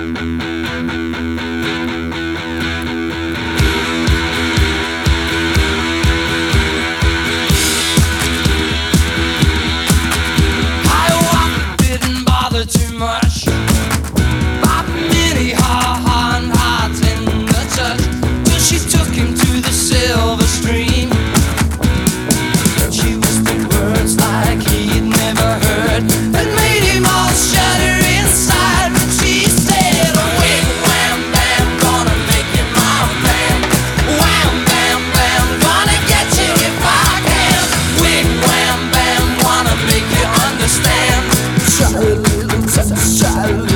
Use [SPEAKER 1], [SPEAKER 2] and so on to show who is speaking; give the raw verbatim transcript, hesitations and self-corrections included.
[SPEAKER 1] Too much. Pop Minnie, ha ha, and heart in the touch. Till she took him to the silver stream. And she whispered words like he'd never heard, and made him all shudder inside. But she said, wham, wham, bam, gonna make you my man. Wham, bam, bam, gonna get you if I can. Wig, wham, bam, wanna make you understand. Child,